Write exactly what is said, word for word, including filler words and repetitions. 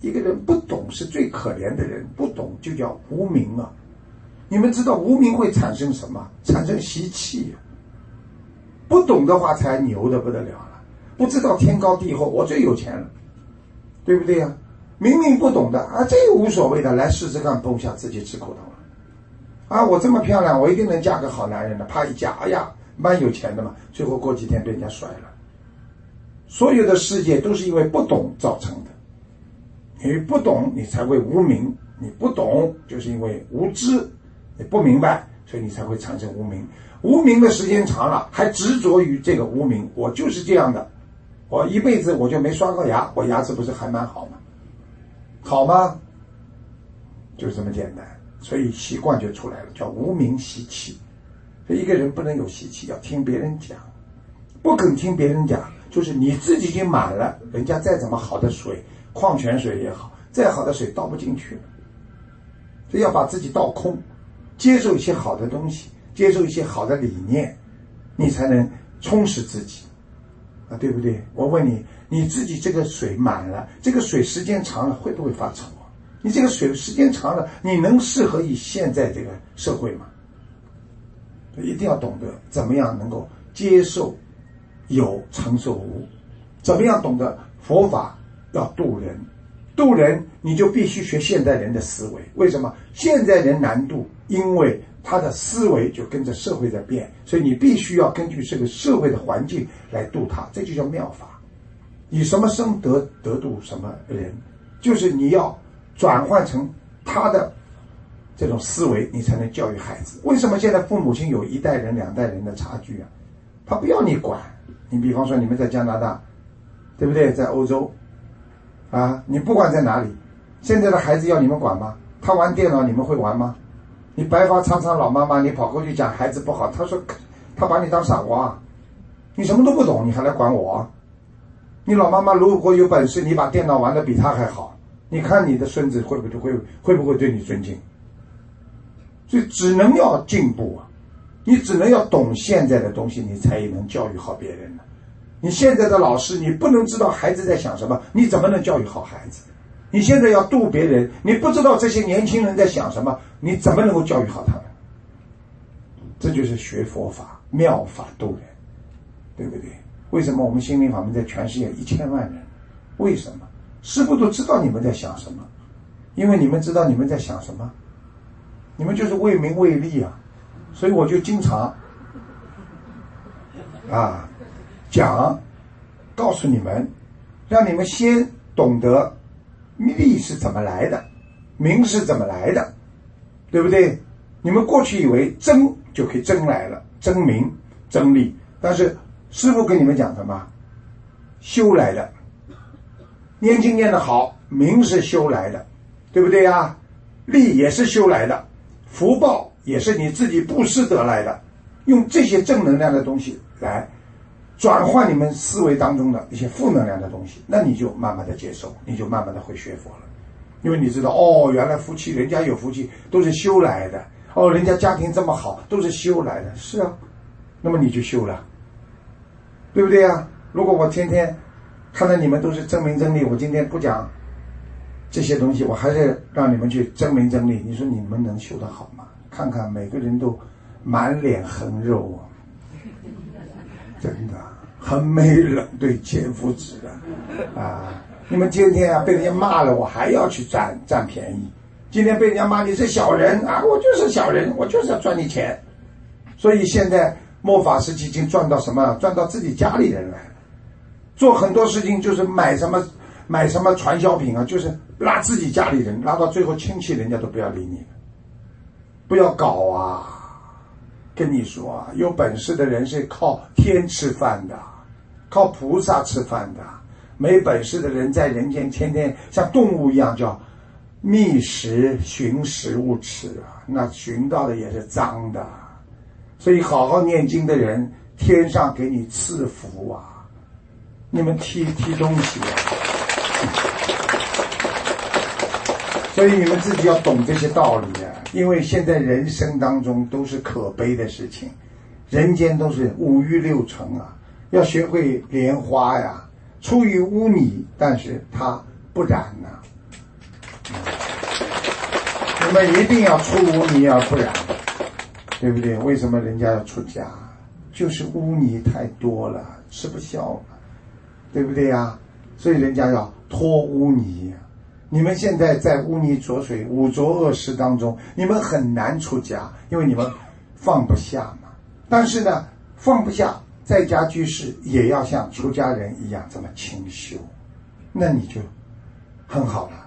一个人不懂是最可怜的人，不懂就叫无明啊。你们知道无明会产生什么？产生习气啊。不懂的话才牛的不得了了，不知道天高地厚，我最有钱了，对不对呀、啊？明明不懂的啊，这无所谓的，来试试看，崩下自己吃口头了。啊，我这么漂亮，我一定能嫁个好男人的，啪一嫁，哎呀，蛮有钱的嘛，最后过几天被人家甩了。所有的世界都是因为不懂造成的，你不懂你才会无明，你不懂就是因为无知，你不明白，所以你才会产生无明。无明的时间长了，还执着于这个无明，我就是这样的，我一辈子我就没刷过牙，我牙齿不是还蛮好吗？好吗？就这么简单，所以习惯就出来了，叫无明习气。所以一个人不能有习气，要听别人讲，不肯听别人讲，就是你自己已经满了，人家再怎么好的水，矿泉水也好，再好的水倒不进去了。所以要把自己倒空，接受一些好的东西，接受一些好的理念，你才能充实自己啊，对不对？我问你，你自己这个水满了，这个水时间长了会不会发臭啊？你这个水时间长了，你能适合于现在这个社会吗？一定要懂得怎么样能够接受有，承受无，怎么样懂得佛法要度人。度人你就必须学现代人的思维。为什么现在人难度？因为他的思维就跟着社会在变，所以你必须要根据这个社会的环境来度他，这就叫妙法。以什么生得得度什么人，就是你要转换成他的这种思维，你才能教育孩子。为什么现在父母亲有一代人两代人的差距啊？他不要你管。你比方说你们在加拿大，对不对？在欧洲啊，你不管在哪里，现在的孩子要你们管吗？他玩电脑你们会玩吗？你白发苍苍老妈妈，你跑过去讲孩子不好，他说他把你当傻瓜，你什么都不懂，你还来管我？你老妈妈如果有本事，你把电脑玩得比他还好，你看你的孙子会不会会会不会对你尊敬？所以只能要进步啊，你只能要懂现在的东西，你才能教育好别人了。你现在的老师，你不能知道孩子在想什么，你怎么能教育好孩子？你现在要度别人，你不知道这些年轻人在想什么，你怎么能够教育好他们？这就是学佛法，妙法度人，对不对？为什么我们心灵法门在全世界一千万人？为什么？师父都知道你们在想什么，因为你们知道你们在想什么，你们就是为名为利啊，所以我就经常啊讲，告诉你们，让你们先懂得利是怎么来的，名是怎么来的，对不对？你们过去以为争就可以争来了，争名争利，但是师父跟你们讲什么？修来的。念经念得好，名是修来的，对不对呀？利也是修来的，福报也是你自己布施得来的。用这些正能量的东西来转换你们思维当中的一些负能量的东西，那你就慢慢的接受，你就慢慢的会学佛了。因为你知道，哦，原来夫妻人家有福气都是修来的，哦，人家家庭这么好都是修来的，是啊，那么你就修了，对不对啊？如果我天天看到你们都是争名争利，我今天不讲这些东西，我还是让你们去争名争利，你说你们能修得好吗？看看每个人都满脸横肉啊，真的很没人对千夫指的啊！你们今天啊被人家骂了，我还要去占占便宜。今天被人家骂你是小人啊，我就是小人，我就是要赚你钱。所以现在末法时期已经赚到什么？赚到自己家里人来了。做很多事情就是买什么买什么传销品啊，就是拉自己家里人，拉到最后亲戚人家都不要理你了。不要搞啊！跟你说啊，有本事的人是靠天吃饭的，靠菩萨吃饭的。没本事的人在人间天天像动物一样叫觅食寻食物吃啊，那寻到的也是脏的。所以好好念经的人，天上给你赐福啊！你们踢踢东西啊！所以你们自己要懂这些道理啊！因为现在人生当中都是可悲的事情，人间都是五欲六尘啊，要学会莲花呀，出于污泥，但是它不染呐、啊。 么一定要出污泥而不染？对不对？为什么人家要出家？就是污泥太多了，吃不消了，对不对呀？所以人家要脱污泥。你们现在在污泥浊水、五浊恶世当中，你们很难出家，因为你们放不下嘛。但是呢，放不下，在家居士也要像出家人一样这么清修，那你就很好了。